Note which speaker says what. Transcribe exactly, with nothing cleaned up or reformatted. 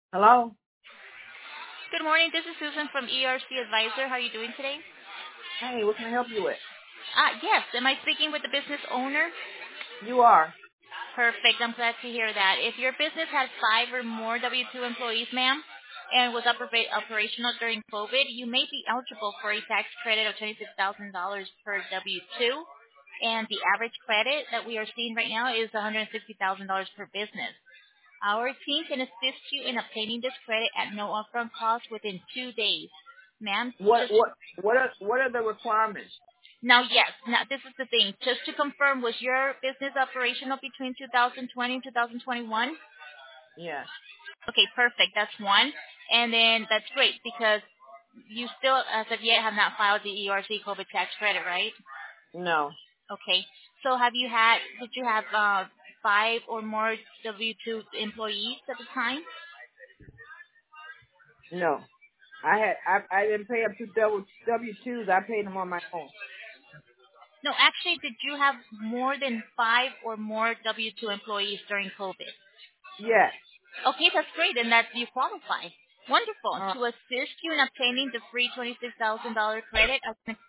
Speaker 1: Hello?
Speaker 2: Good morning. This is Susan from E R C Advisor. How are you doing today?
Speaker 1: Hey, what can I help you with?
Speaker 2: Ah, yes. Am I speaking with the business owner?
Speaker 1: You are.
Speaker 2: Perfect. I'm glad to hear that. If your business had five or more W two employees, ma'am, and was oper- operational during COVID, you may be eligible for a tax credit of twenty-six thousand dollars per W two. And the average credit that we are seeing right now is one hundred sixty thousand dollars per business. Our team can assist you in obtaining this credit at no upfront cost within two days. Ma'am,
Speaker 1: What
Speaker 2: just
Speaker 1: what what are what are the requirements?
Speaker 2: now, yes. Now, this is the thing. Just to confirm, was your business operational between two thousand twenty and two thousand twenty-one?
Speaker 1: Yes.
Speaker 2: Okay, perfect. That's one. And then that's great because you still, as of yet, have not filed the E R C COVID tax credit, right?
Speaker 1: No.
Speaker 2: Okay. So have you had, did you have uh, five or more W two employees at the time?
Speaker 1: No. I had I I didn't pay up to W W twos. I paid them on my own.
Speaker 2: No, actually, did you have more than five or more W two employees during COVID?
Speaker 1: Yes.
Speaker 2: Okay, that's great, and that you qualify. Wonderful.
Speaker 1: Uh,
Speaker 2: To assist you in obtaining the free twenty-six thousand dollars credit, I can